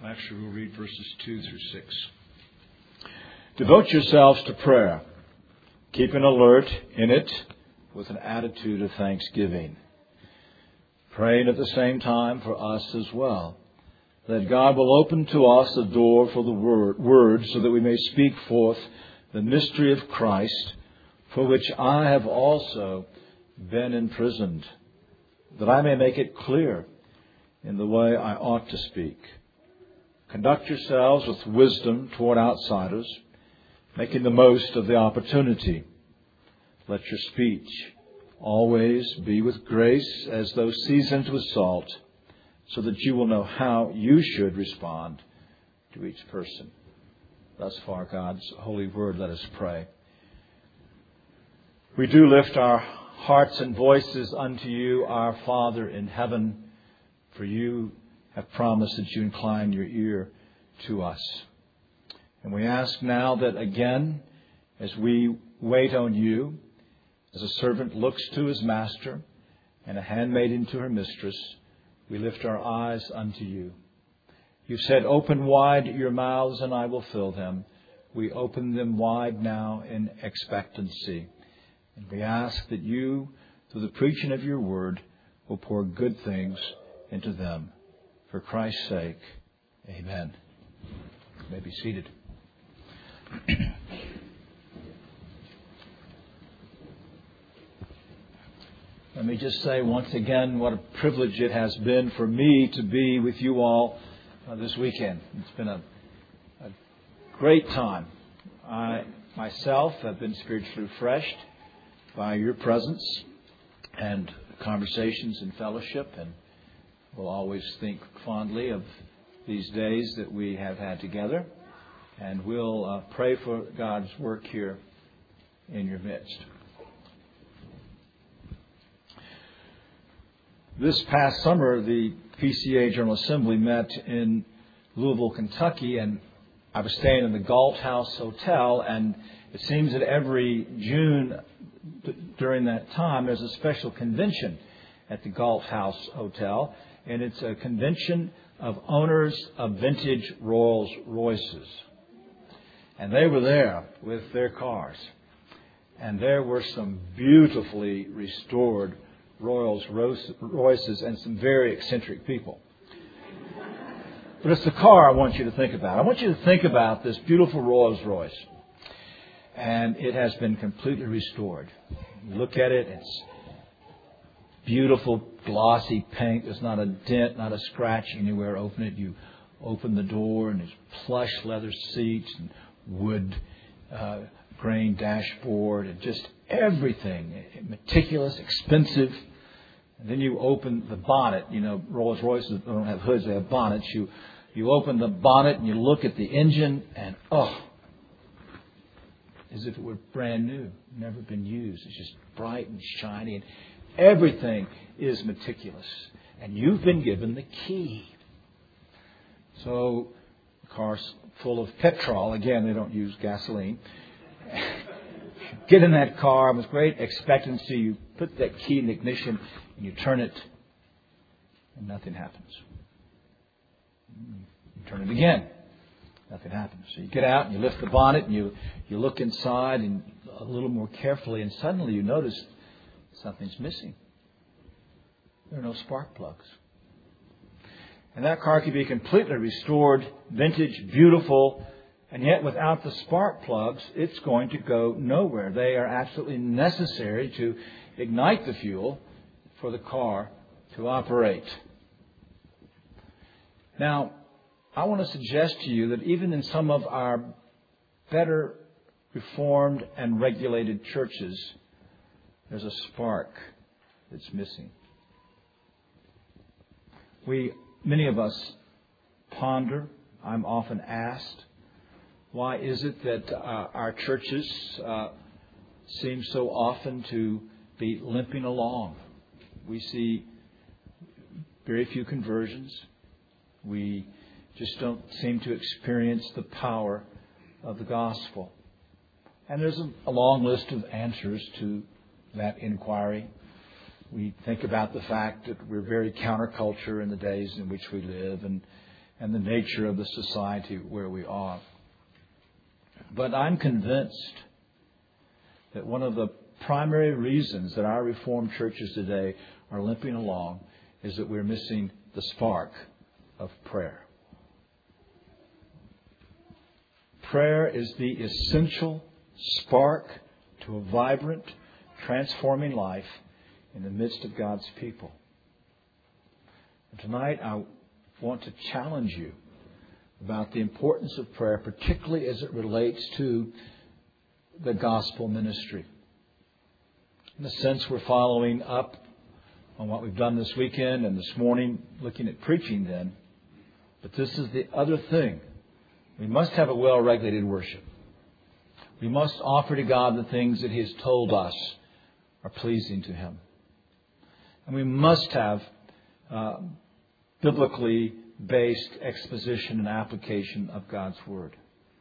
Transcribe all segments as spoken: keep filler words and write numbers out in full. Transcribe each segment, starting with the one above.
Actually, we'll read verses two through six. Devote yourselves to prayer. Keep an alert in it with an attitude of thanksgiving. Praying at the same time for us as well, that God will open to us a door for the word, word so that we may speak forth the mystery of Christ, for which I have also been imprisoned, that I may make it clear in the way I ought to speak. Conduct yourselves with wisdom toward outsiders, making the most of the opportunity. Let your speech always be with grace, as though seasoned with salt, so that you will know how you should respond to each person. Thus far, God's holy word. Let us pray. We do lift our hearts and voices unto you, our Father in heaven, for you have promised that you incline your ear to us. And we ask now that again, as we wait on you, as a servant looks to his master and a handmaiden to her mistress, we lift our eyes unto you. You said, open wide your mouths and I will fill them. We open them wide now in expectancy. And we ask that you, through the preaching of your word, will pour good things into them. For Christ's sake, amen. You may be seated. Let me just say once again what a privilege it has been for me to be with you all uh, this weekend. It's been a, a great time. I myself have been spiritually refreshed by your presence and conversations and fellowship, and will always think fondly of these days that we have had together. And we'll uh, pray for God's work here in your midst. This past summer, the P C A General Assembly met in Louisville, Kentucky, and I was staying in the Galt House Hotel, and it seems that every June d- during that time, there's a special convention at the Galt House Hotel. And it's a convention of owners of vintage Rolls Royces. And they were there with their cars. And there were some beautifully restored Rolls Royces and some very eccentric people. But it's the car I want you to think about. I want you to think about this beautiful Rolls Royce. And it has been completely restored. You look at it, it's beautiful, glossy paint. There's not a dent, not a scratch anywhere. Open it, you open the door, and there's plush leather seats and wood uh, grain dashboard and just everything. Meticulous, expensive. And then you open the bonnet. You know, Rolls Royces don't have hoods, they have bonnets. You, you open the bonnet and you look at the engine, and oh, as if it were brand new, never been used. It's just bright and shiny, and everything is meticulous. And you've been given the key. So the car's full of petrol. Again, they don't use gasoline. Get in that car with great expectancy. You put that key in the ignition and you turn it, and nothing happens. You turn it again. Nothing happens. So you get out and you lift the bonnet and you, you look inside and a little more carefully, and suddenly you notice something's missing. There are no spark plugs. And that car could be completely restored, vintage, beautiful, and yet without the spark plugs, it's going to go nowhere. They are absolutely necessary to ignite the fuel for the car to operate. Now, I want to suggest to you that even in some of our better reformed and regulated churches, there's a spark that's missing. We, many of us, ponder. I'm often asked, why is it that uh, our churches uh, seem so often to be limping along? We see very few conversions. We just don't seem to experience the power of the gospel. And there's a, a long list of answers to that inquiry. We think about the fact that we're very counterculture in the days in which we live, and and the nature of the society where we are. But I'm convinced that one of the primary reasons that our Reformed churches today are limping along is that we're missing the spark of prayer. Prayer is the essential spark to a vibrant, transforming life in the midst of God's people. And tonight I want to challenge you about the importance of prayer, particularly as it relates to the gospel ministry. In a sense, we're following up on what we've done this weekend and this morning, looking at preaching then. But this is the other thing. We must have a well-regulated worship. We must offer to God the things that He has told us are pleasing to Him. And we must have uh, biblically based exposition and application of God's Word.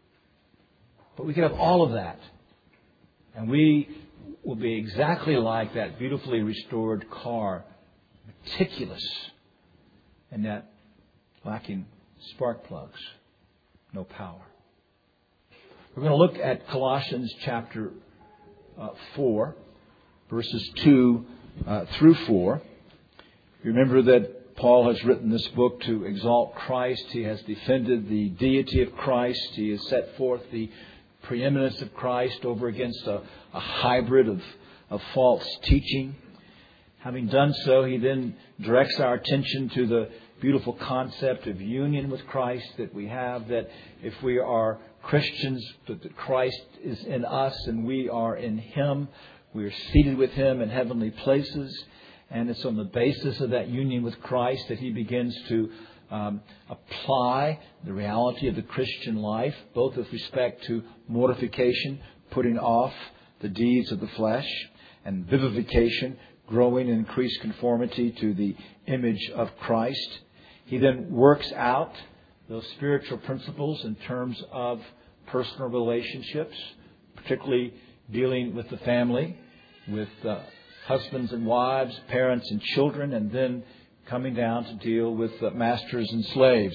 But we can have all of that. And we will be exactly like that beautifully restored car, meticulous, and yet lacking spark plugs, no power. We're going to look at Colossians chapter uh, four, verses two uh, through four. You remember that Paul has written this book to exalt Christ. He has defended the deity of Christ. He has set forth the preeminence of Christ over against a, a hybrid of, of false teaching. Having done so, he then directs our attention to the beautiful concept of union with Christ that we have, that if we are Christians, that Christ is in us and we are in Him. We are seated with Him in heavenly places. And it's on the basis of that union with Christ that He begins to um, apply the reality of the Christian life, both with respect to mortification, putting off the deeds of the flesh, and vivification, growing in increased conformity to the image of Christ. He then works out those spiritual principles in terms of personal relationships, particularly dealing with the family, with uh, husbands and wives, parents and children, and then coming down to deal with uh, masters and slaves.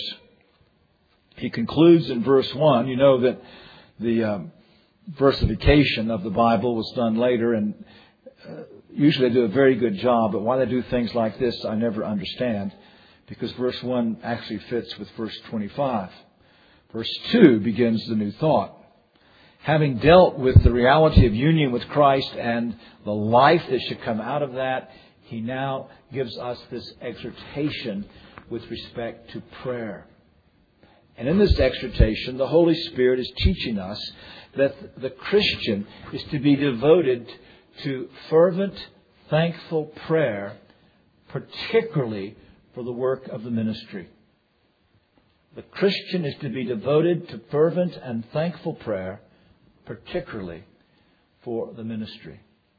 He concludes in verse one. You know that the um, versification of the Bible was done later, and uh, usually they do a very good job, but why they do things like this I never understand, because verse one actually fits with verse twenty-five. Verse two begins the new thought. Having dealt with the reality of union with Christ and the life that should come out of that, he now gives us this exhortation with respect to prayer. And in this exhortation, the Holy Spirit is teaching us that the Christian is to be devoted to fervent, thankful prayer, particularly for the work of the ministry. The Christian is to be devoted to fervent and thankful prayer, particularly for the ministry.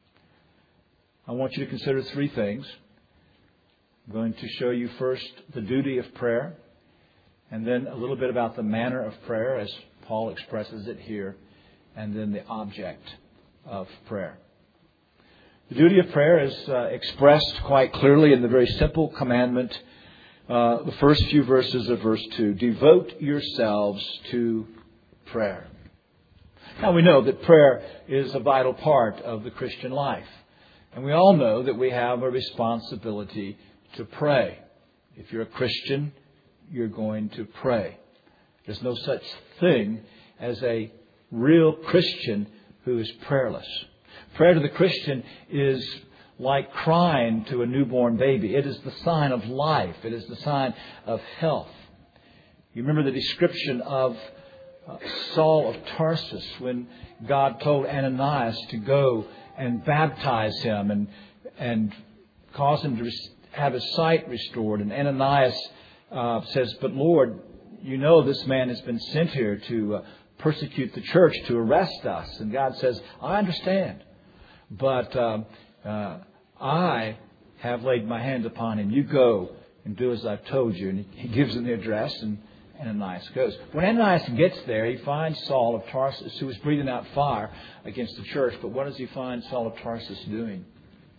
I want you to consider three things. I'm going to show you first the duty of prayer, and then a little bit about the manner of prayer as Paul expresses it here, and then the object of prayer. The duty of prayer is uh, expressed quite clearly in the very simple commandment, uh, the first few verses of verse two. Devote yourselves to prayer. Now we know that prayer is a vital part of the Christian life. And we all know that we have a responsibility to pray. If you're a Christian, you're going to pray. There's no such thing as a real Christian who is prayerless. Prayer to the Christian is like crying to a newborn baby. It is the sign of life. It is the sign of health. You remember the description of uh, Saul of Tarsus when God told Ananias to go and baptize him and and cause him to have his sight restored. And Ananias uh, says, "But Lord, you know this man has been sent here to uh, persecute the church, to arrest us." And God says, "I understand. But uh, uh, I have laid my hand upon him. You go and do as I've told you." And he gives him the address, and Ananias goes. When Ananias gets there, he finds Saul of Tarsus, who is breathing out fire against the church. But what does he find Saul of Tarsus doing?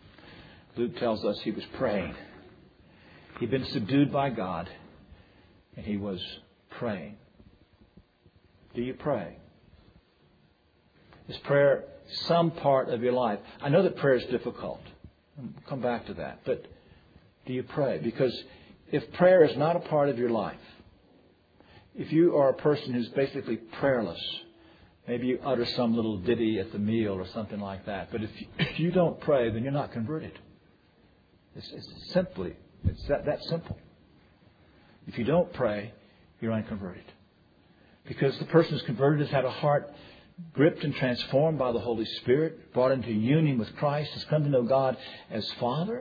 Luke tells us he was praying. He'd been subdued by God. and he was praying. Do you pray? Is prayer some part of your life? I know that prayer is difficult. I'll come back to that. But do you pray? Because if prayer is not a part of your life, if you are a person who's basically prayerless, maybe you utter some little ditty at the meal or something like that. But if you, if you don't pray, then you're not converted. It's, it's simply, it's that, that simple. If you don't pray, you're unconverted. Because the person who's converted has had a heart gripped and transformed by the Holy Spirit, brought into union with Christ, has come to know God as Father,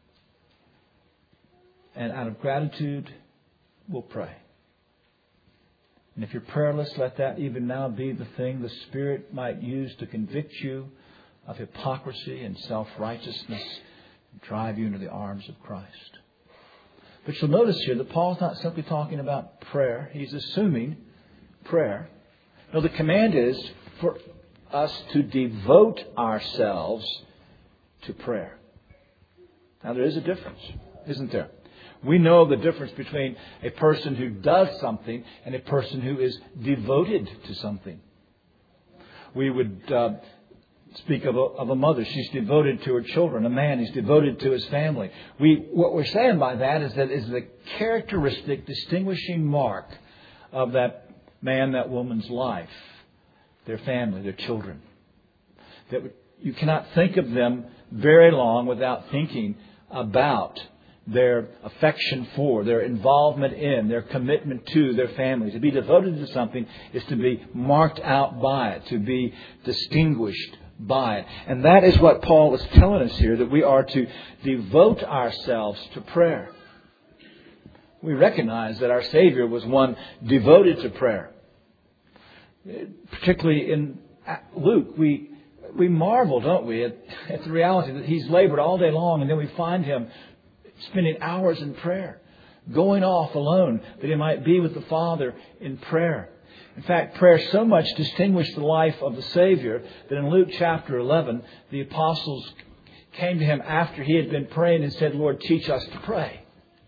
and out of gratitude will pray. And if you're prayerless, let that even now be the thing the Spirit might use to convict you of hypocrisy and self-righteousness and drive you into the arms of Christ. But you'll notice here that Paul's not simply talking about prayer. He's assuming prayer. No, the command is for us to devote ourselves to prayer. Now, there is a difference, isn't there? We know the difference between a person who does something and a person who is devoted to something. We would uh, speak of a, of a mother. She's devoted to her children. A man is devoted to his family. We, what we're saying by that is that is the characteristic, distinguishing mark of that man, that woman's life, their family, their children. That you cannot think of them very long without thinking about their affection for, their involvement in, their commitment to their family. To be devoted to something is to be marked out by it, to be distinguished by it. And that is what Paul is telling us here, that we are to devote ourselves to prayer. We recognize that our Savior was one devoted to prayer. Particularly in Luke, we we marvel, don't we, at, at the reality that He's labored all day long, and then we find Him spending hours in prayer, going off alone that He might be with the Father in prayer. In fact, prayer so much distinguished the life of the Savior that in Luke chapter eleven, the apostles came to Him after He had been praying and said, "Lord, teach us to pray.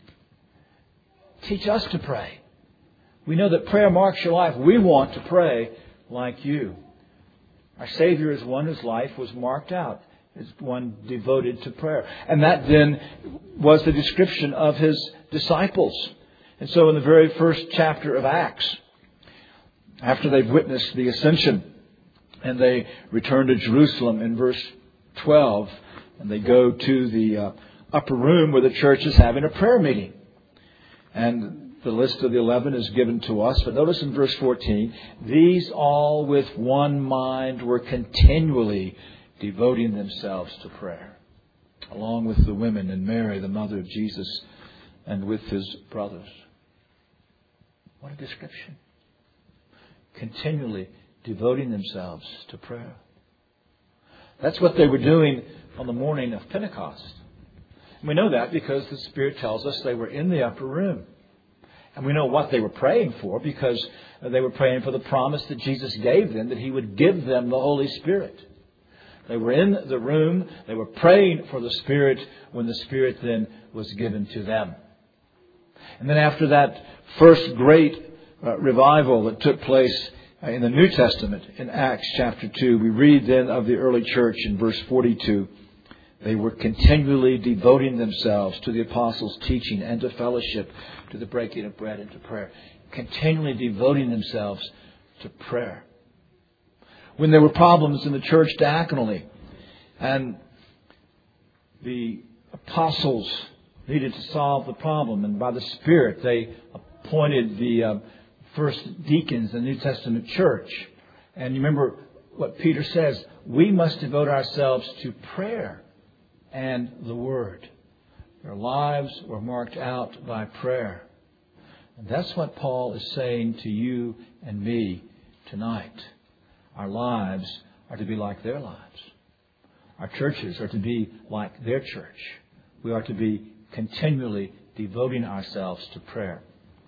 Teach us to pray. We know that prayer marks your life. We want to pray like you." Our Savior is one whose life was marked out as one devoted to prayer. And that then was the description of His disciples. And so in the very first chapter of Acts, after they've witnessed the ascension and they return to Jerusalem in verse twelve, and they go to the uh, upper room where the church is having a prayer meeting. And the list of the eleven is given to us. But notice in verse fourteen, these all with one mind were continually devoting themselves to prayer, along with the women and Mary, the mother of Jesus, and with His brothers. What a description. Continually devoting themselves to prayer. That's what they were doing on the morning of Pentecost. And we know that because the Spirit tells us they were in the upper room. And we know what they were praying for because they were praying for the promise that Jesus gave them, that He would give them the Holy Spirit. They were in the room. They were praying for the Spirit when the Spirit then was given to them. And then after that first great uh, revival that took place in the New Testament in Acts chapter two, we read then of the early church in verse forty-two. They were continually devoting themselves to the apostles' teaching and to fellowship, to the breaking of bread and to prayer. Continually devoting themselves to prayer. When there were problems in the church diaconally and the apostles needed to solve the problem, and by the Spirit they appointed the uh, first deacons in the New Testament church. And you remember what Peter says, we must devote ourselves to prayer and the Word. Their lives were marked out by prayer. And that's what Paul is saying to you and me tonight. Our lives are to be like their lives. Our churches are to be like their church. We are to be continually devoting ourselves to prayer.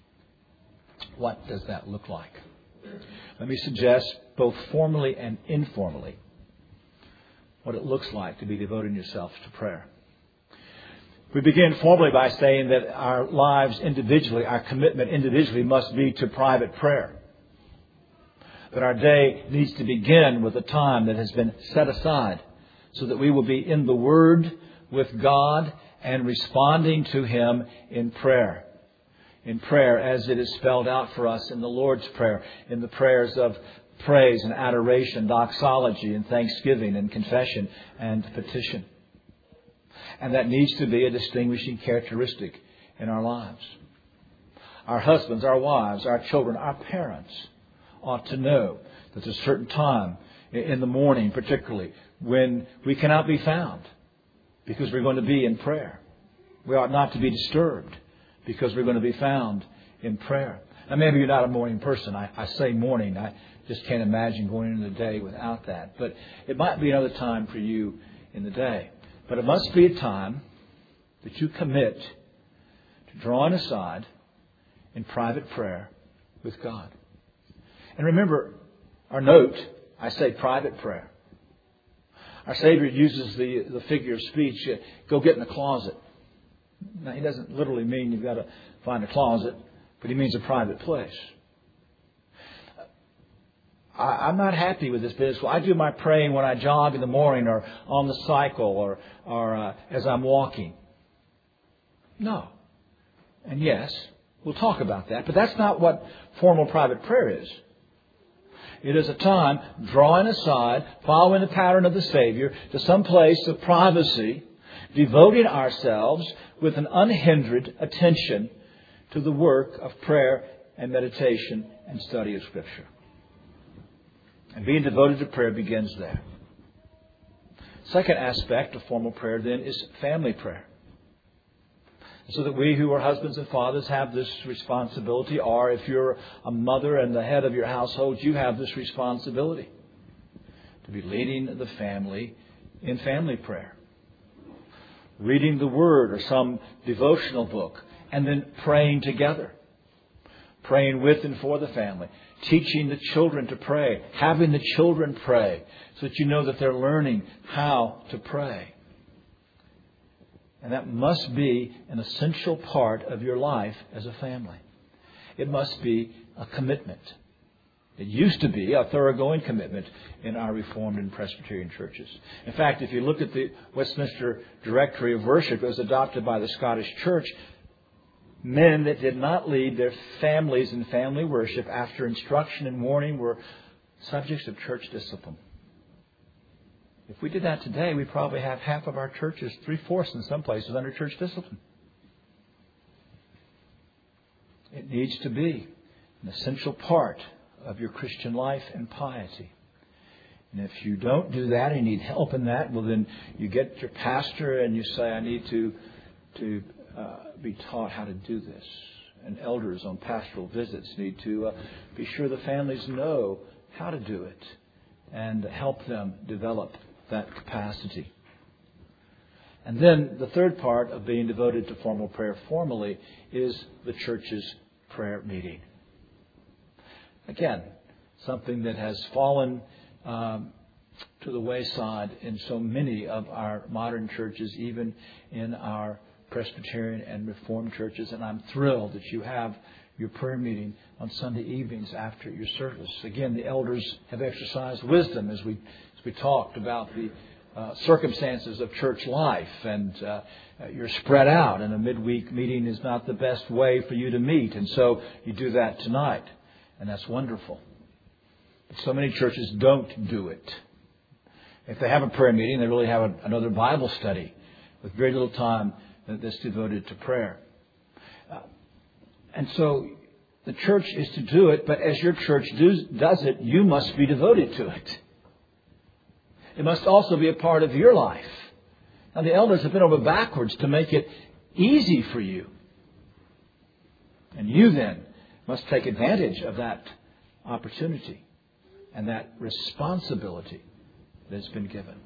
What does that look like? Let me suggest both formally and informally what it looks like to be devoting yourself to prayer. We begin formally by saying that our lives individually, our commitment individually must be to private prayer. That our day needs to begin with a time that has been set aside so that we will be in the Word with God and responding to Him in prayer. In prayer as it is spelled out for us in the Lord's Prayer, in the prayers of praise and adoration, doxology and thanksgiving and confession and petition. And that needs to be a distinguishing characteristic in our lives. Our husbands, our wives, our children, our parents ought to know that there's a certain time in the morning particularly when we cannot be found because we're going to be in prayer. We ought not to be disturbed because we're going to be found in prayer. Now maybe you're not a morning person. I, I say morning. I just can't imagine going into the day without that. But it might be another time for you in the day. But it must be a time that you commit to drawing aside in private prayer with God. And remember, our note, I say private prayer. Our Savior uses the, the figure of speech, uh, go get in the closet. Now, He doesn't literally mean you've got to find a closet, but He means a private place. I, I'm not happy with this business. Well, I do my praying when I jog in the morning or on the cycle or, or uh, as I'm walking. No. And yes, we'll talk about that, but that's not what formal private prayer is. It is a time drawing aside, following the pattern of the Savior, to some place of privacy, devoting ourselves with an unhindered attention to the work of prayer and meditation and study of Scripture. And being devoted to prayer begins there. Second aspect of formal prayer then is family prayer. So that we who are husbands and fathers have this responsibility, or if you're a mother and the head of your household, you have this responsibility to be leading the family in family prayer. Reading the Word or some devotional book, and then praying together. Praying with and for the family. Teaching the children to pray. Having the children pray so that you know that they're learning how to pray. And that must be an essential part of your life as a family. It must be a commitment. It used to be a thoroughgoing commitment in our Reformed and Presbyterian churches. In fact, if you look at the Westminster Directory of Worship as adopted by the Scottish Church, men that did not lead their families in family worship after instruction and warning were subjects of church discipline. If we did that today, we probably have half of our churches, three-fourths in some places, under church discipline. It needs to be an essential part of your Christian life and piety. And if you don't do that and you need help in that, well then you get your pastor and you say, I need to, to uh, be taught how to do this. And elders on pastoral visits need to uh, be sure the families know how to do it and help them develop that capacity. And then the third part of being devoted to formal prayer formally is the church's prayer meeting. Again, something that has fallen um, to the wayside in so many of our modern churches, even in our Presbyterian and Reformed churches. And I'm thrilled that you have your prayer meeting on Sunday evenings after your service. Again, the elders have exercised wisdom as we as we talked about the uh, circumstances of church life, and uh, you're spread out, and a midweek meeting is not the best way for you to meet, and so you do that tonight, and that's wonderful. But so many churches don't do it. If they have a prayer meeting, they really have a, another Bible study with very little time that's devoted to prayer. Uh, and so the church is to do it, but as your church do, does it, you must be devoted to it. It must also be a part of your life. Now, the elders have been over backwards to make it easy for you. And you then must take advantage of that opportunity and that responsibility that's been given.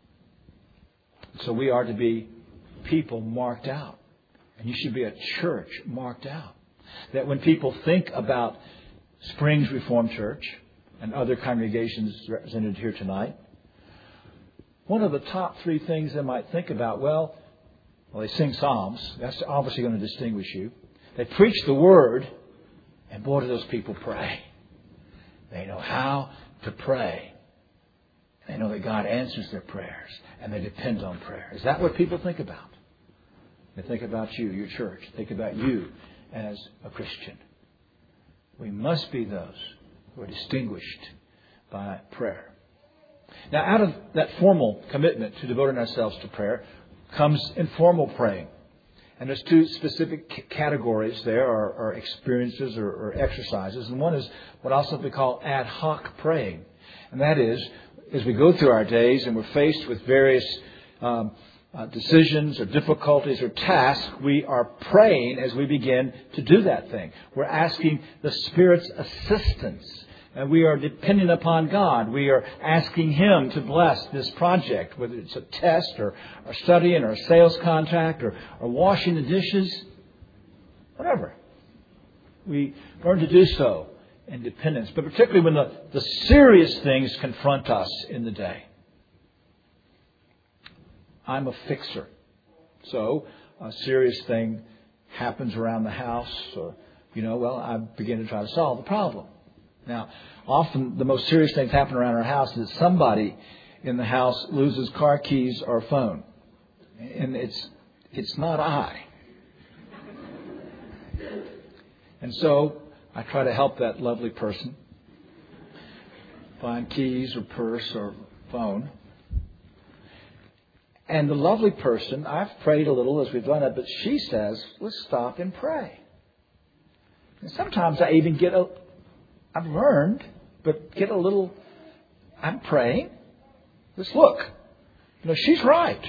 So we are to be people marked out. And you should be a church marked out. That when people think about Springs Reformed Church and other congregations represented here tonight, one of the top three things they might think about, well, Well, they sing psalms. That's obviously going to distinguish you. They preach the Word. And boy, do those people pray. They know how to pray. They know that God answers their prayers. And they depend on prayer. Is that what people think about? They think about you, your church. Think about you as a Christian. We must be those who are distinguished by prayer. Now, out of that formal commitment to devoting ourselves to prayer comes informal praying. And there's two specific categories there, or, or experiences or, or exercises. And one is what also we call ad hoc praying. And that is, as we go through our days and we're faced with various um, uh, decisions or difficulties or tasks, we are praying as we begin to do that thing. We're asking the Spirit's assistance. And we are depending upon God. We are asking Him to bless this project, whether it's a test or, or studying or a sales contract or, or washing the dishes, whatever. We learn to do so in dependence, but particularly when the, the serious things confront us in the day. I'm a fixer. So a serious thing happens around the house, or, you know, well, I begin to try to solve the problem. Now, often the most serious things happen around our house is that somebody in the house loses car keys or phone. And it's it's not I. And so I try to help that lovely person find keys or purse or phone. And the lovely person, I've prayed a little as we've done it, but she says, let's stop and pray. And sometimes I even get a I've learned, but get a little, I'm praying. Let's look. You know, she's right.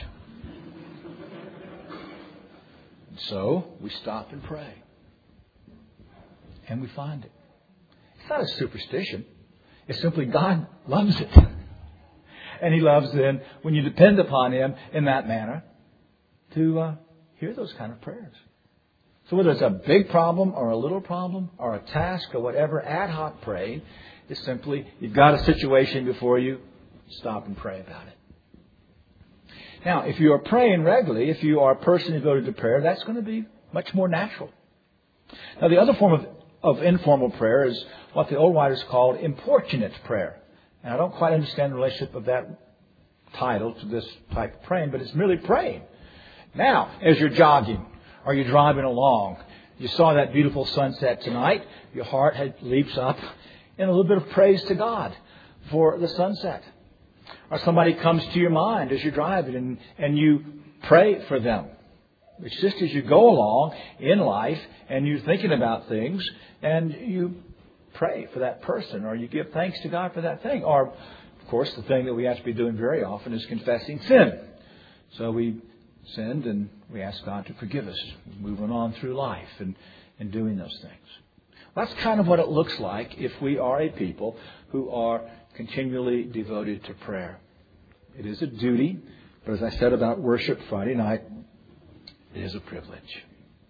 And so we stop and pray. And we find it. It's not a superstition. It's simply God loves it. And He loves then, when you depend upon Him in that manner, to uh, hear those kind of prayers. So whether it's a big problem or a little problem or a task or whatever, ad hoc praying is simply, you've got a situation before you, stop and pray about it. Now, if you are praying regularly, if you are a person devoted to prayer, that's going to be much more natural. Now, the other form of, of informal prayer is what the old writers called importunate prayer. And I don't quite understand the relationship of that title to this type of praying, but it's merely praying. Now, as you're jogging, or you're driving along, you saw that beautiful sunset tonight, your heart had, leaps up in a little bit of praise to God for the sunset. Or somebody comes to your mind as you're driving and, and you pray for them. It's just as you go along in life and you're thinking about things and you pray for that person, or you give thanks to God for that thing. Or, of course, the thing that we have to be doing very often is confessing sin. So we sinned and we ask God to forgive us, moving on through life and, and doing those things. Well, that's kind of what it looks like if we are a people who are continually devoted to prayer. It is a duty, but as I said about worship Friday night, it is a privilege.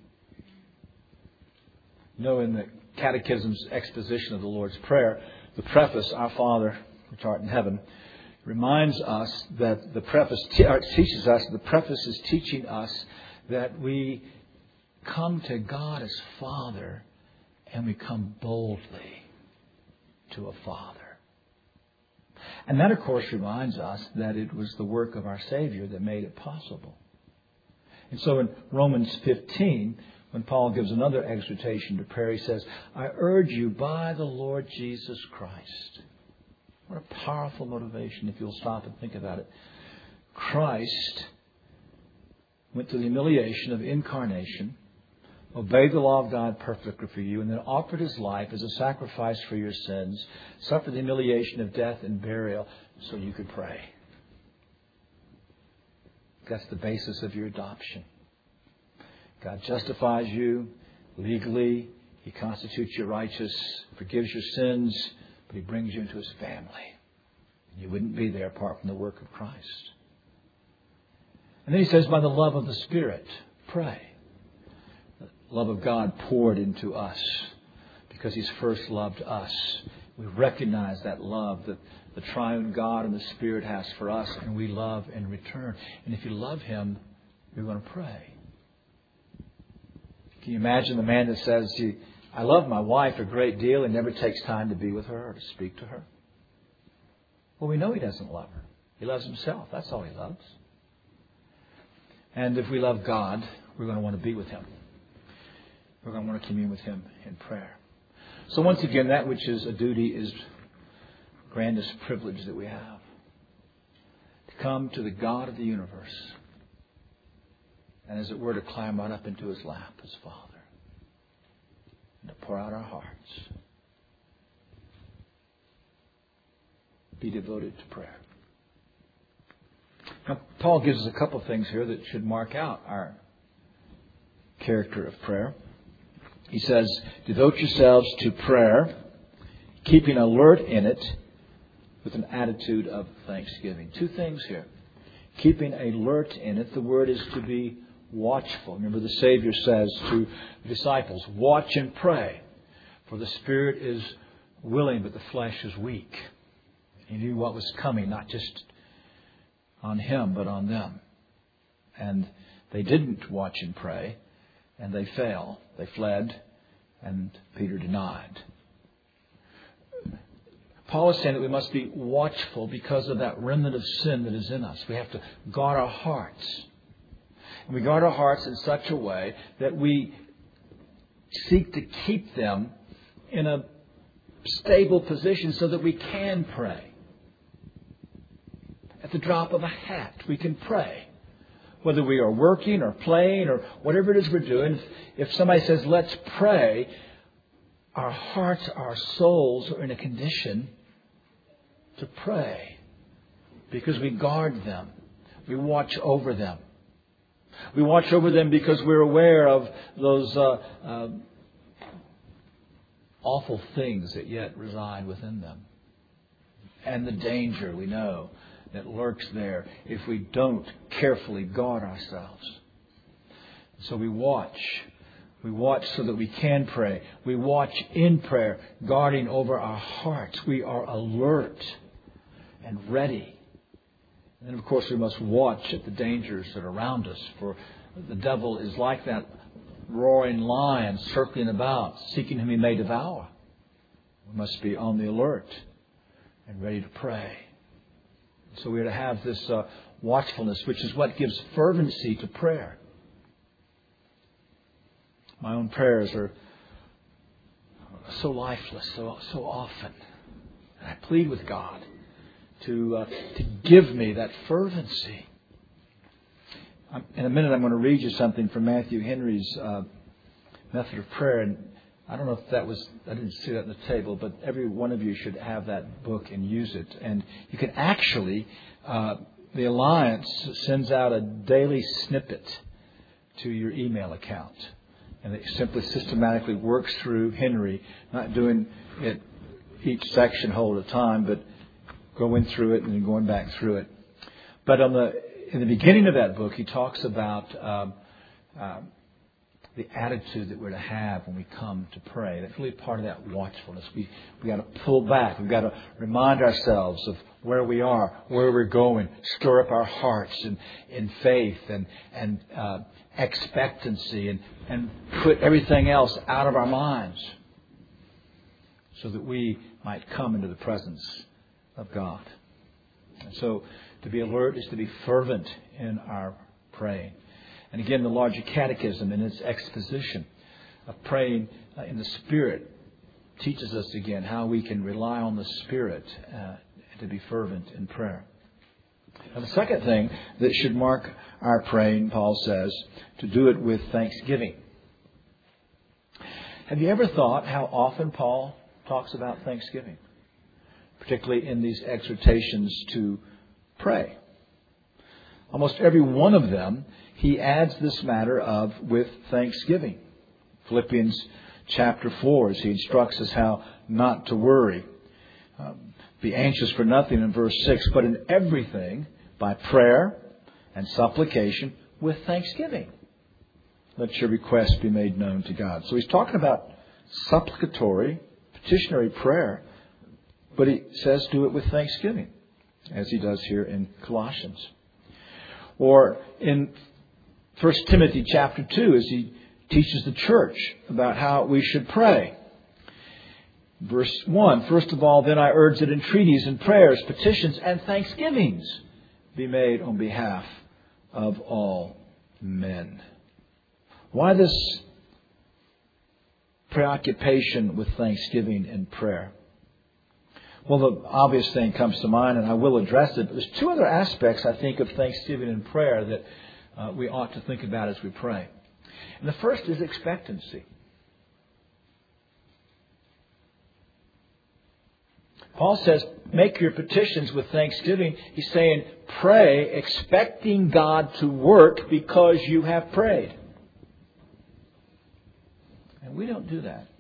You know, in the Catechism's exposition of the Lord's Prayer, the preface, Our Father, which art in heaven, reminds us that the preface te- or teaches us, the preface is teaching us that we come to God as Father and we come boldly to a Father. And that, of course, reminds us that it was the work of our Savior that made it possible. And so in Romans fifteen, when Paul gives another exhortation to prayer, he says, I urge you by the Lord Jesus Christ. What a powerful motivation if you'll stop and think about it. Christ went through the humiliation of incarnation, obeyed the law of God perfectly for you, and then offered His life as a sacrifice for your sins, suffered the humiliation of death and burial so you could pray. That's the basis of your adoption. God justifies you legally. He constitutes you righteous, forgives your sins, but He brings you into His family. You wouldn't be there apart from the work of Christ. And then He says, by the love of the Spirit, pray. The love of God poured into us because He's first loved us. We recognize that love that the triune God and the Spirit has for us, and we love in return. And if you love Him, You're going to pray. Can you imagine the man that says, "Gee, I love my wife a great deal and never takes time to be with her or to speak to her"? Well, we know he doesn't love her. He loves himself. That's all he loves. And if we love God, we're going to want to be with Him. We're going to want to commune with Him in prayer. So once again, that which is a duty is the grandest privilege that we have. To come to the God of the universe. And as it were, to climb right up into His lap as Father. And to pour out our hearts. Be devoted to prayer. Now, Paul gives us a couple of things here that should mark out our character of prayer. He says, devote yourselves to prayer, keeping alert in it with an attitude of thanksgiving. Two things here. Keeping alert in it. The word is to be watchful. Remember, the Savior says to the disciples, watch and pray, for the spirit is willing, but the flesh is weak. He knew what was coming, not just on Him, but on them. And they didn't watch and pray, and they fell. They fled, and Peter denied. Paul is saying that we must be watchful because of that remnant of sin that is in us. We have to guard our hearts. And we guard our hearts in such a way that we seek to keep them in a stable position so that we can pray. At the drop of a hat, we can pray. Whether we are working or playing or whatever it is we're doing, if somebody says, let's pray, our hearts, our souls are in a condition to pray because we guard them. We watch over them. We watch over them because we're aware of those uh, uh, awful things that yet reside within them. And the danger, we know, that lurks there if we don't carefully guard ourselves. So we watch. We watch so that we can pray. We watch in prayer, guarding over our hearts. We are alert and ready. And then, of course, we must watch at the dangers that are around us. For the devil is like that roaring lion circling about, seeking whom he may devour. We must be on the alert and ready to pray. So we are to have this uh, watchfulness, which is what gives fervency to prayer. My own prayers are so lifeless, so so often. And I plead with God to uh, to give me that fervency. I'm, in a minute, I'm going to read you something from Matthew Henry's uh, method of prayer, and I don't know if that was, I didn't see that on the table, but every one of you should have that book and use it. And you can actually, uh, the Alliance sends out a daily snippet to your email account. And it simply systematically works through Henry, not doing it each section whole at a time, but going through it and then going back through it. But on the in the beginning of that book, he talks about um, um, the attitude that we're to have when we come to pray. That's really part of that watchfulness. We we got to pull back. We've got to remind ourselves of where we are, where we're going, stir up our hearts in, in faith and and uh, expectancy, and, and put everything else out of our minds so that we might come into the presence of God. And so to be alert is to be fervent in our praying. And again, the larger catechism in its exposition of praying uh, in the Spirit teaches us again how we can rely on the Spirit uh, to be fervent in prayer. Now, the second thing that should mark our praying, Paul says, to do it with thanksgiving. Have you ever thought how often Paul talks about thanksgiving? Particularly in these exhortations to pray. Almost every one of them, he adds this matter of with thanksgiving. Philippians chapter four, as he instructs us how not to worry. Um, be anxious for nothing in verse six, but in everything by prayer and supplication with thanksgiving. Let your requests be made known to God. So he's talking about supplicatory, petitionary prayer, but he says do it with thanksgiving, as he does here in Colossians. Or in First Timothy chapter two as he teaches the church about how we should pray. Verse one, first of all, then I urge that entreaties and prayers, petitions and thanksgivings be made on behalf of all men. Why this preoccupation with thanksgiving and prayer? Well, the obvious thing comes to mind, and I will address it. But there's two other aspects, I think, of thanksgiving and prayer that uh, we ought to think about as we pray. And the first is expectancy. Paul says, make your petitions with thanksgiving. He's saying, pray expecting God to work because you have prayed. And we don't do that.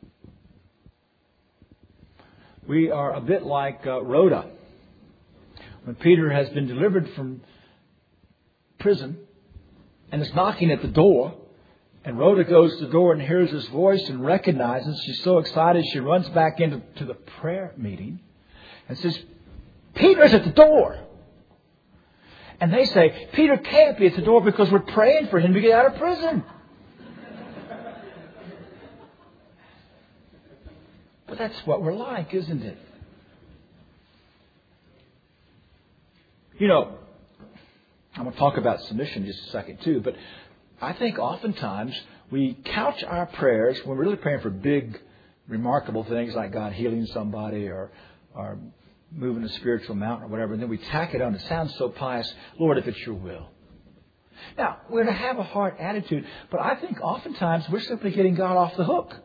We are a bit like uh, Rhoda. When Peter has been delivered from prison and is knocking at the door, and Rhoda goes to the door and hears his voice and recognizes. She's so excited she runs back into to the prayer meeting and says, Peter's at the door. And they say, Peter can't be at the door because we're praying for him to get out of prison. But that's what we're like, isn't it? You know, I'm going to talk about submission in just a second too, but I think oftentimes we couch our prayers when we're really praying for big, remarkable things like God healing somebody or, or moving a spiritual mountain or whatever, and then we tack it on. It sounds so pious. Lord, if it's your will. Now, we're to have a heart attitude, but I think oftentimes we're simply getting God off the hook.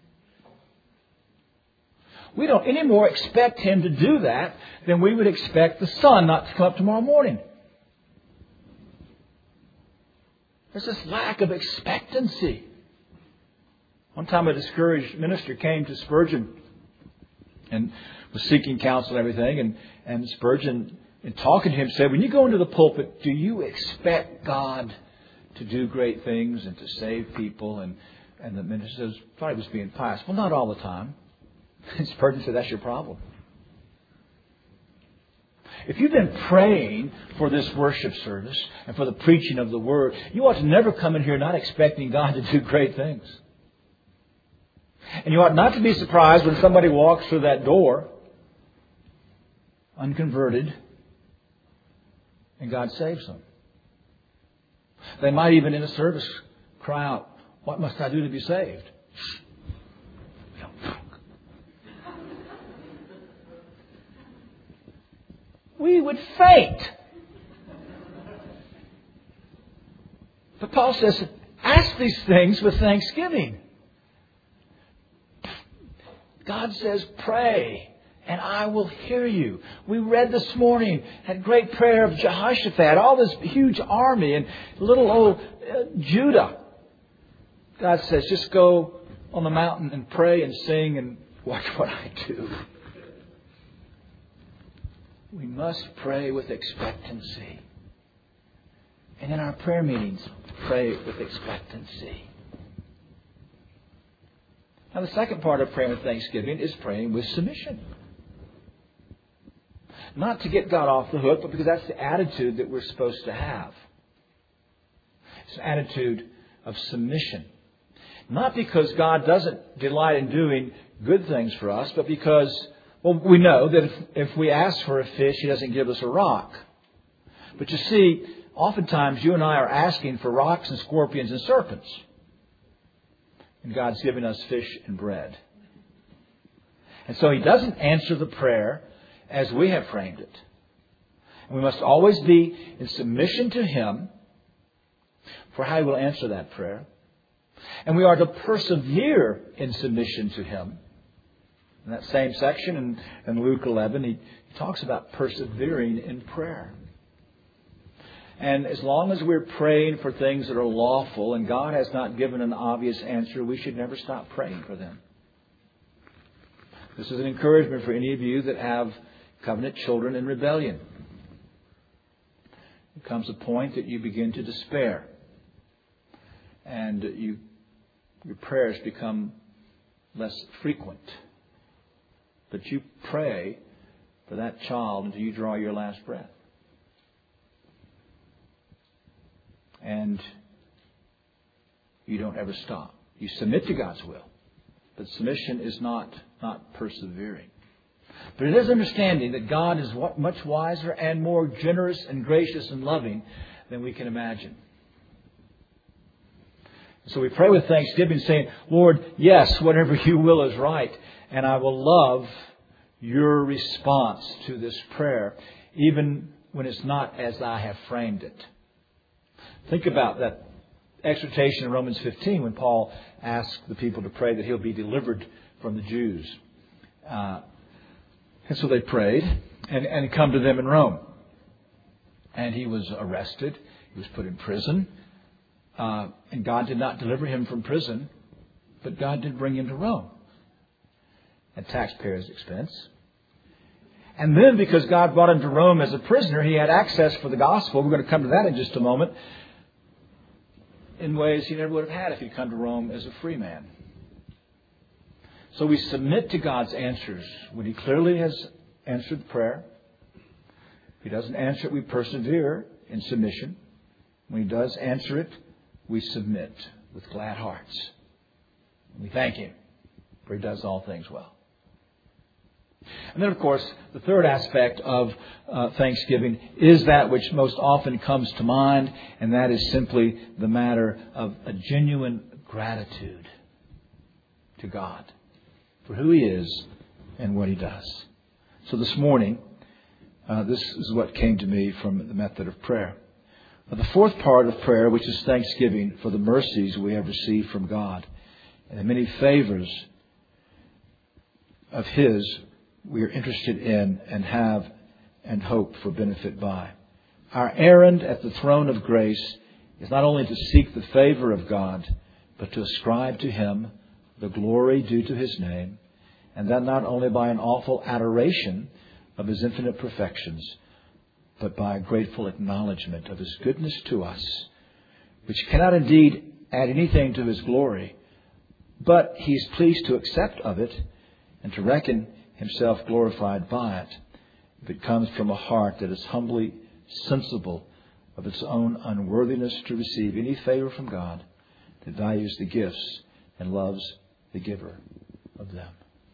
We don't anymore expect Him to do that than we would expect the sun not to come up tomorrow morning. There's this lack of expectancy. One time a discouraged minister came to Spurgeon and was seeking counsel and everything. And, and Spurgeon, in talking to him, said, when you go into the pulpit, do you expect God to do great things and to save people? And, and the minister says, thought he was being pious. Well, not all the time. And Spurgeon said, that's your problem. If you've been praying for this worship service and for the preaching of the Word, you ought to never come in here not expecting God to do great things. And you ought not to be surprised when somebody walks through that door, unconverted, and God saves them. They might even in a service cry out, what must I do to be saved? We would faint. But Paul says, ask these things with thanksgiving. God says, pray, and I will hear you. We read this morning, that great prayer of Jehoshaphat, all this huge army, and little old uh, Judah. God says, just go on the mountain and pray and sing and watch what I do. We must pray with expectancy. And in our prayer meetings, pray with expectancy. Now, the second part of praying with thanksgiving is praying with submission. Not to get God off the hook, but because that's the attitude that we're supposed to have. It's an attitude of submission. Not because God doesn't delight in doing good things for us, but because, well, we know that if, if we ask for a fish, He doesn't give us a rock. But you see, oftentimes you and I are asking for rocks and scorpions and serpents. And God's giving us fish and bread. And so He doesn't answer the prayer as we have framed it. And we must always be in submission to Him for how He will answer that prayer. And we are to persevere in submission to Him. In that same section in, in Luke eleven, he, he talks about persevering in prayer. And as long as we're praying for things that are lawful and God has not given an obvious answer, we should never stop praying for them. This is an encouragement for any of you that have covenant children in rebellion. There comes a point that you begin to despair. And you, your prayers become less frequent. But you pray for that child until you draw your last breath. And you don't ever stop. You submit to God's will. But submission is not, not persevering. But it is understanding that God is much wiser and more generous and gracious and loving than we can imagine. So we pray with thanksgiving, saying, Lord, yes, whatever you will is right. And I will love your response to this prayer, even when it's not as I have framed it. Think about that exhortation in Romans fifteen when Paul asked the people to pray that he'll be delivered from the Jews. Uh, and so they prayed and, and come to them in Rome. And he was arrested. He was put in prison. Uh, and God did not deliver him from prison, but God did bring him to Rome at taxpayers' expense. And then because God brought him to Rome as a prisoner, he had access for the gospel. We're going to come to that in just a moment. In ways he never would have had if he'd come to Rome as a free man. So we submit to God's answers. When he clearly has answered prayer, if he doesn't answer it, we persevere in submission. When he does answer it, we submit with glad hearts. We thank him, for he does all things well. And then, of course, the third aspect of uh, thanksgiving is that which most often comes to mind, and that is simply the matter of a genuine gratitude to God for who he is and what he does. So this morning, uh, this is what came to me from the method of prayer. Now, the fourth part of prayer, which is thanksgiving for the mercies we have received from God and the many favors of his we are interested in and have and hope for benefit by. Our errand at the throne of grace is not only to seek the favor of God, but to ascribe to him the glory due to his name, and that not only by an awful adoration of his infinite perfections, but by a grateful acknowledgement of his goodness to us, which cannot indeed add anything to his glory, but he is pleased to accept of it and to reckon himself glorified by it, if it comes from a heart that is humbly sensible of its own unworthiness to receive any favor from God, that values the gifts and loves the giver of them.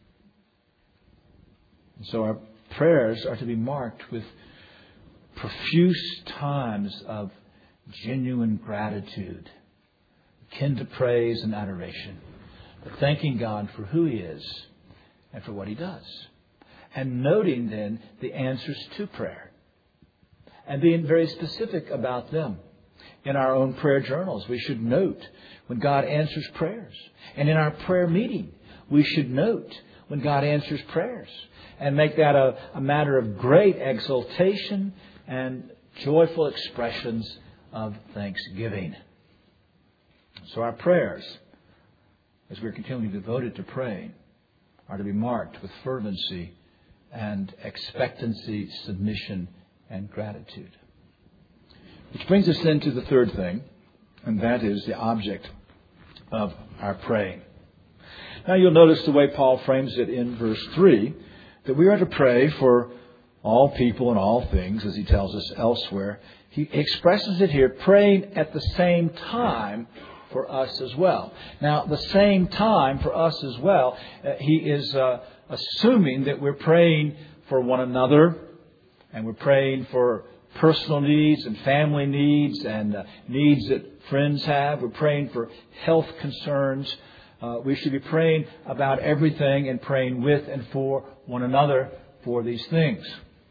And so our prayers are to be marked with profuse times of genuine gratitude, akin to praise and adoration, but thanking God for who he is and for what he does. And noting then the answers to prayer. And being very specific about them. In our own prayer journals, we should note when God answers prayers. And in our prayer meeting, we should note when God answers prayers. And make that a, a matter of great exultation and joyful expressions of thanksgiving. So our prayers, as we're continually devoted to praying, are to be marked with fervency and expectancy, submission, and gratitude. Which brings us then to the third thing, and that is the object of our praying. Now you'll notice the way Paul frames it in verse three, that we are to pray for all people and all things, as he tells us elsewhere. He expresses it here, praying at the same time for us as well. Now, the same time for us as well, uh, he is uh, assuming that we're praying for one another, and we're praying for personal needs and family needs and uh, needs that friends have. We're praying for health concerns. Uh, we should be praying about everything and praying with and for one another for these things.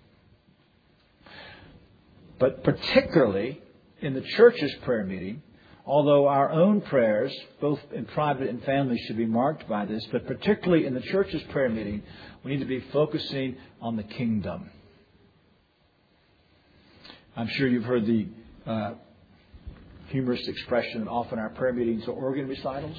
But particularly in the church's prayer meeting, although our own prayers, both in private and family, should be marked by this, but particularly in the church's prayer meeting, we need to be focusing on the kingdom. I'm sure you've heard the uh, humorous expression that often our prayer meetings are organ recitals.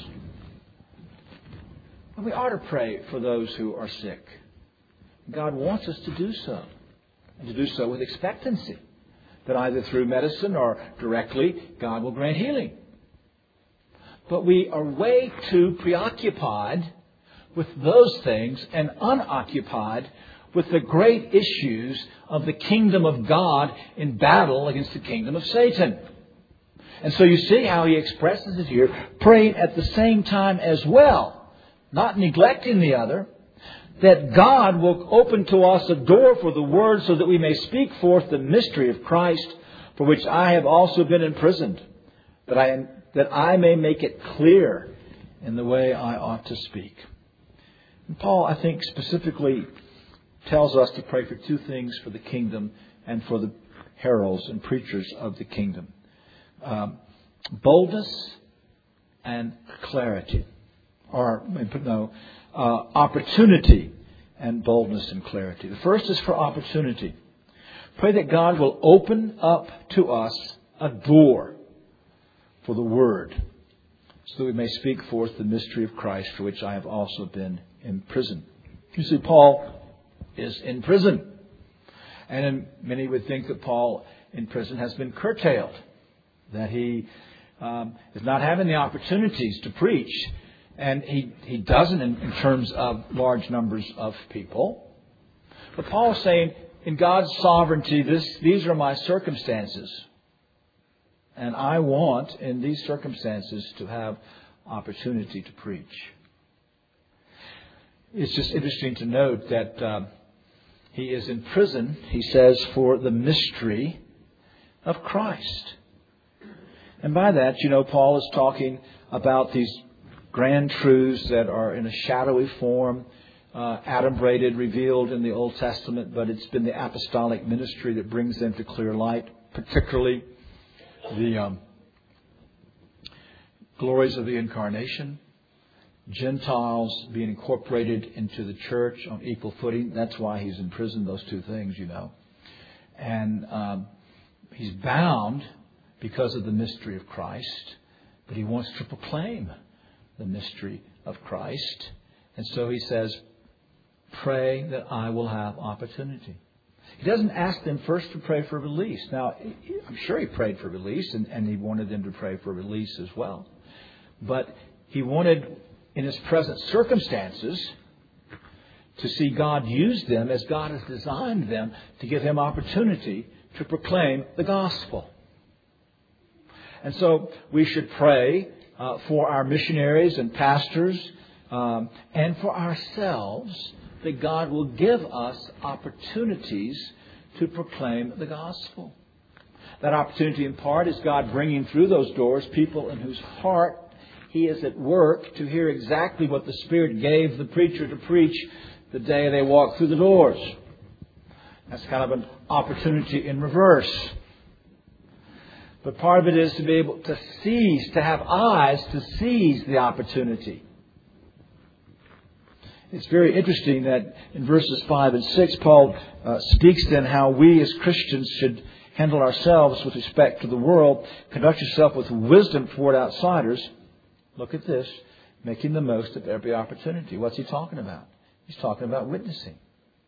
And we ought to pray for those who are sick. God wants us to do so, and to do so with expectancy, that either through medicine or directly, God will grant healing. But we are way too preoccupied with those things and unoccupied with the great issues of the kingdom of God in battle against the kingdom of Satan. And so you see how he expresses it here, praying at the same time as well, not neglecting the other, that God will open to us a door for the Word so that we may speak forth the mystery of Christ, for which I have also been imprisoned, that I, am, that I may make it clear in the way I ought to speak. And Paul, I think, specifically tells us to pray for two things for the kingdom and for the heralds and preachers of the kingdom. Um, boldness and clarity. Or, no, uh, opportunity and boldness and clarity. The first is for opportunity. Pray that God will open up to us a door for the Word, so that we may speak forth the mystery of Christ, for which I have also been in prison. You see, Paul is in prison. And many would think that Paul in prison has been curtailed, that he um, is not having the opportunities to preach. And he, he doesn't in, in terms of large numbers of people. But Paul is saying, in God's sovereignty, this, these are my circumstances. And I want, in these circumstances, to have opportunity to preach. It's just interesting to note that uh, he is in prison, he says, for the mystery of Christ. And by that, you know, Paul is talking about these grand truths that are in a shadowy form, uh, adumbrated, revealed in the Old Testament, but it's been the apostolic ministry that brings them to clear light, particularly the um, glories of the Incarnation, Gentiles being incorporated into the church on equal footing. That's why he's in prison, those two things, you know. And um, he's bound because of the mystery of Christ, but he wants to proclaim the mystery of Christ. And so he says, pray that I will have opportunity. He doesn't ask them first to pray for release. Now, I'm sure he prayed for release, and, and he wanted them to pray for release as well. But he wanted, in his present circumstances, to see God use them as God has designed them to give him opportunity to proclaim the gospel. And so we should pray uh, for our missionaries and pastors um, and for ourselves, that God will give us opportunities to proclaim the gospel. That opportunity in part is God bringing through those doors people in whose heart He is at work to hear exactly what the Spirit gave the preacher to preach the day they walk through the doors. That's kind of an opportunity in reverse. But part of it is to be able to seize, to have eyes to seize the opportunity. It's very interesting that in verses five and six, Paul uh, speaks then how we as Christians should handle ourselves with respect to the world, conduct yourself with wisdom toward outsiders. Look at this, making the most of every opportunity. What's he talking about? He's talking about witnessing.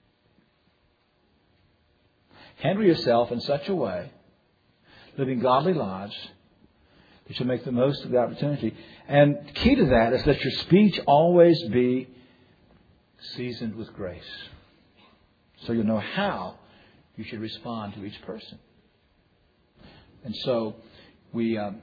Handle yourself in such a way, living godly lives, that you make the most of the opportunity. And the key to that is that your speech always be seasoned with grace. So you'll know how you should respond to each person. And so we um,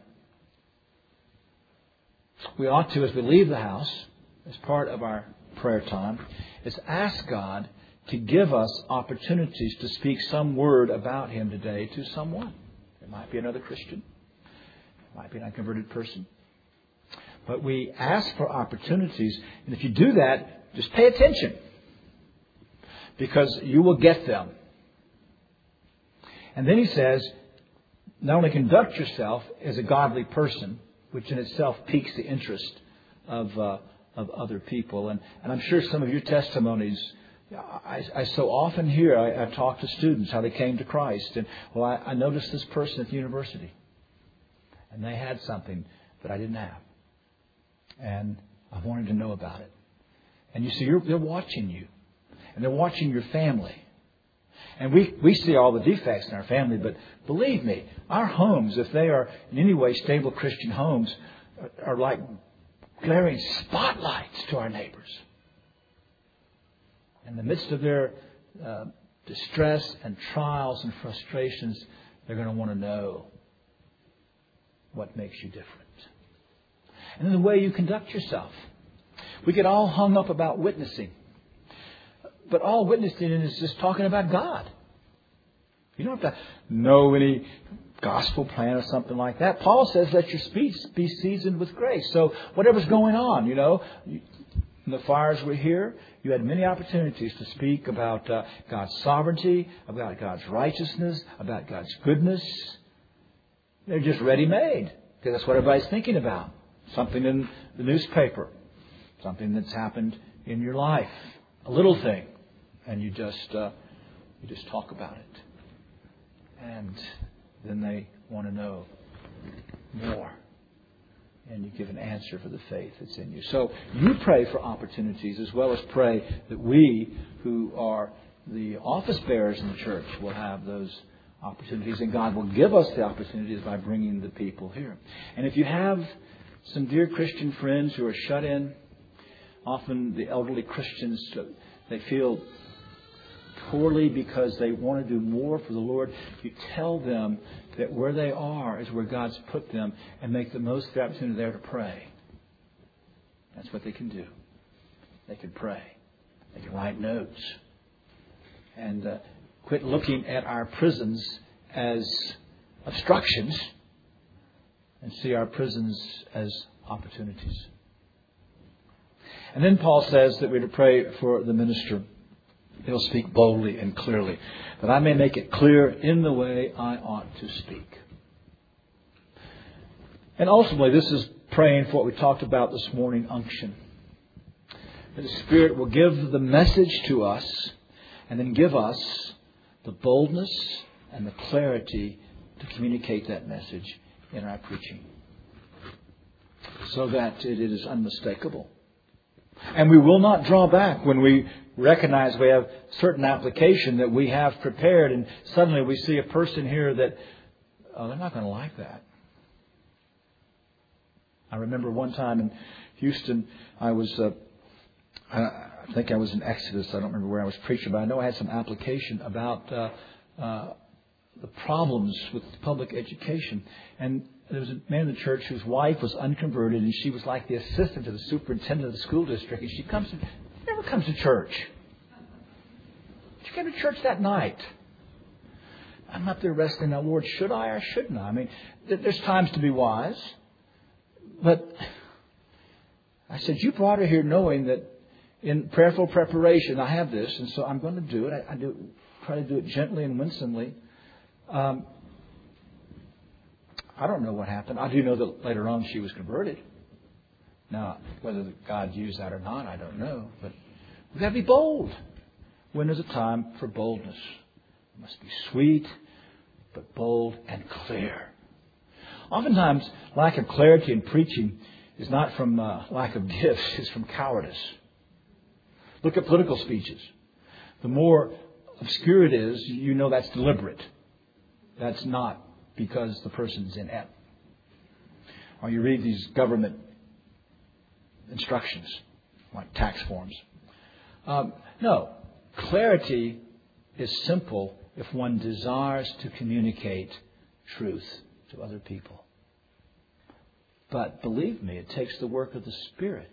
we ought to, as we leave the house, as part of our prayer time, is ask God to give us opportunities to speak some word about Him today to someone. It might be another Christian. It might be an unconverted person. But we ask for opportunities. And if you do that, just pay attention, because you will get them. And then he says, not only conduct yourself as a godly person, which in itself piques the interest of uh, of other people. And, and I'm sure some of your testimonies, I, I so often hear, I, I've talked to students how they came to Christ. And, well, I, I noticed this person at the university, and they had something that I didn't have. And I wanted to know about it. And you see, you're, they're watching you. And they're watching your family. And we, we see all the defects in our family, but believe me, our homes, if they are in any way stable Christian homes, are like glaring spotlights to our neighbors. In the midst of their uh, distress and trials and frustrations, they're going to want to know what makes you different. And in the way you conduct yourself. We get all hung up about witnessing. But all witnessing is just talking about God. You don't have to know any gospel plan or something like that. Paul says, let your speech be seasoned with grace. So whatever's going on, you know, when the fires were here, you had many opportunities to speak about uh, God's sovereignty, about God's righteousness, about God's goodness. They're just ready-made because that's what everybody's thinking about. Something in the newspaper, something that's happened in your life, a little thing, and you just uh, you just talk about it, and then they want to know more. And you give an answer for the faith that's in you. So you pray for opportunities as well as pray that we who are the office bearers in the church will have those opportunities. And God will give us the opportunities by bringing the people here. And if you have some dear Christian friends who are shut in, often the elderly Christians, they feel poorly because they want to do more for the Lord. You tell them that where they are is where God's put them and make the most of the opportunity there to pray. That's what they can do. They can pray. They can write notes. And uh, quit looking at our prisons as obstructions and see our prisons as opportunities. And then Paul says that we're to pray for the minister. He'll speak boldly and clearly, that I may make it clear in the way I ought to speak. And ultimately, this is praying for what we talked about this morning, unction. That the Spirit will give the message to us and then give us the boldness and the clarity to communicate that message in our preaching so that it is unmistakable. And we will not draw back when we recognize we have certain application that we have prepared and suddenly we see a person here that, oh, they're not going to like that. I remember one time in Houston, I was, uh, I think I was in Exodus. I don't remember where I was preaching, but I know I had some application about uh, uh, the problems with public education. And there was a man in the church whose wife was unconverted, and she was like the assistant to the superintendent of the school district. And she comes to, never comes to church. She came to church that night. I'm up there wrestling now, Lord, should I or shouldn't I? I mean, there's times to be wise. But I said, you brought her here knowing that in prayerful preparation, I have this, and so I'm going to do it. I, I do try to do it gently and winsomely. Um, I don't know what happened. I do know that later on she was converted. Now, whether God used that or not, I don't know. But we've got to be bold. When there's a time for boldness, it must be sweet, but bold and clear. Oftentimes, lack of clarity in preaching is not from uh, lack of gifts, it's from cowardice. Look at political speeches. The more obscure it is, you know that's deliberate. That's not because the person's inept. Or you read these government instructions, like tax forms. Um, no, clarity is simple if one desires to communicate truth to other people. But believe me, it takes the work of the Spirit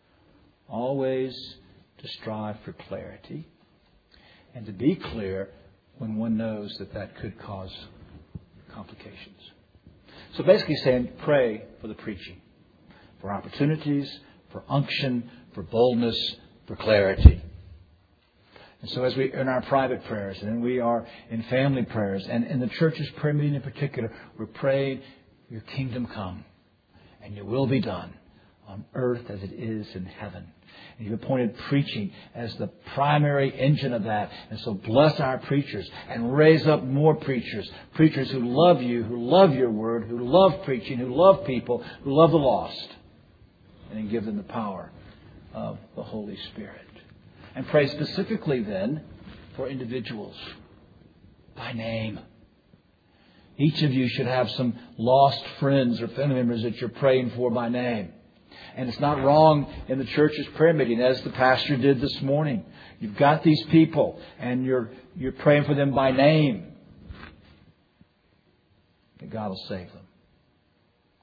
always to strive for clarity and to be clear when one knows that that could cause complications. So basically saying, pray for the preaching, for opportunities, for unction, for boldness, for clarity. And so as we, in our private prayers, and we are in family prayers, and in the church's prayer meeting in particular, we're praying, your kingdom come, and your will be done on earth as it is in heaven. And you've appointed preaching as the primary engine of that. And so bless our preachers and raise up more preachers. Preachers who love you, who love your word, who love preaching, who love people, who love the lost. And then give them the power of the Holy Spirit. And pray specifically then for individuals by name. Each of you should have some lost friends or family members that you're praying for by name. And it's not wrong in the church's prayer meeting, as the pastor did this morning. You've got these people, and you're you're praying for them by name. And God will save them.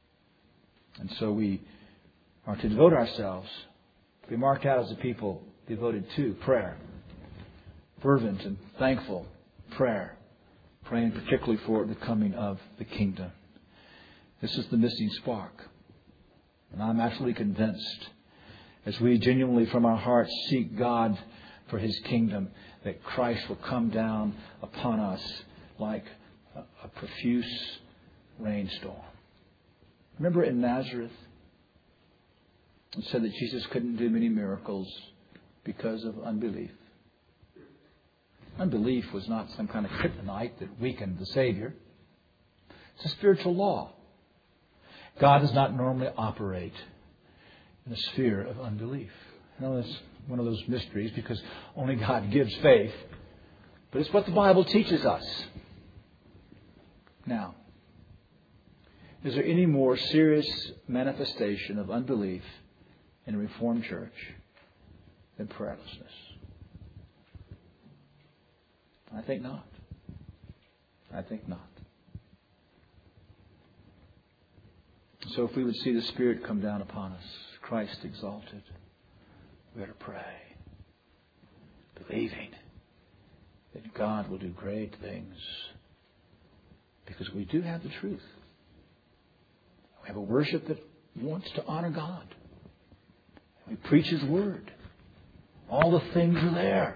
And so we are to devote ourselves, to be marked out as a people devoted to prayer. Fervent and thankful prayer. Praying particularly for the coming of the kingdom. This is the missing spark. And I'm absolutely convinced, as we genuinely from our hearts seek God for His kingdom, that Christ will come down upon us like a, a profuse rainstorm. Remember in Nazareth, it said that Jesus couldn't do many miracles because of unbelief. Unbelief was not some kind of kryptonite that weakened the Savior. It's a spiritual law. God does not normally operate in a sphere of unbelief. You know, that's one of those mysteries because only God gives faith. But it's what the Bible teaches us. Now, is there any more serious manifestation of unbelief in a Reformed church than prayerlessness? I think not. I think not. So if we would see the Spirit come down upon us, Christ exalted, we are to pray, believing that God will do great things, because we do have the truth. We have a worship that wants to honor God. We preach His Word. All the things are there.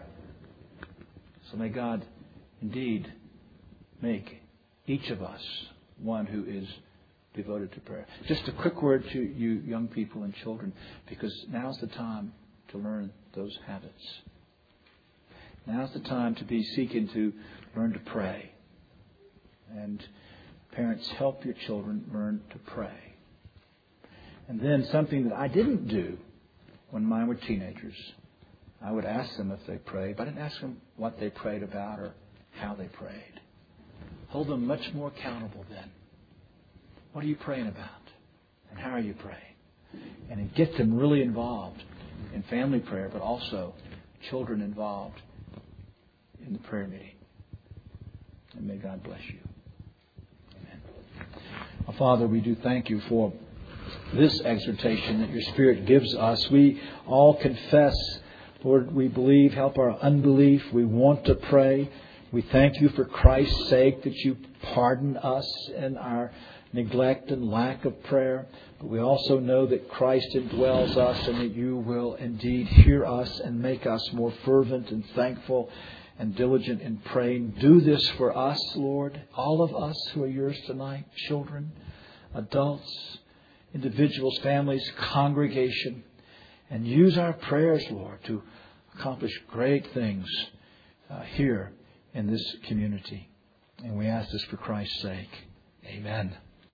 So may God indeed make each of us one who is devoted to prayer. Just a quick word to you young people and children, because now's the time to learn those habits. Now's the time to be seeking to learn to pray. And parents, help your children learn to pray. And then something that I didn't do when mine were teenagers, I would ask them if they prayed, but I didn't ask them what they prayed about or how they prayed. Hold them much more accountable then. What are you praying about? And how are you praying? And it gets them really involved in family prayer, but also children involved in the prayer meeting. And may God bless you. Amen. Well, Father, we do thank you for this exhortation that your Spirit gives us. We all confess, Lord, we believe, help our unbelief. We want to pray. We thank you for Christ's sake that you pardon us in our neglect and lack of prayer. But we also know that Christ indwells us and that you will indeed hear us and make us more fervent and thankful and diligent in praying. Do this for us, Lord, all of us who are yours tonight, children, adults, individuals, families, congregation, and use our prayers, Lord, to accomplish great things uh, here in this community. And we ask this for Christ's sake. Amen.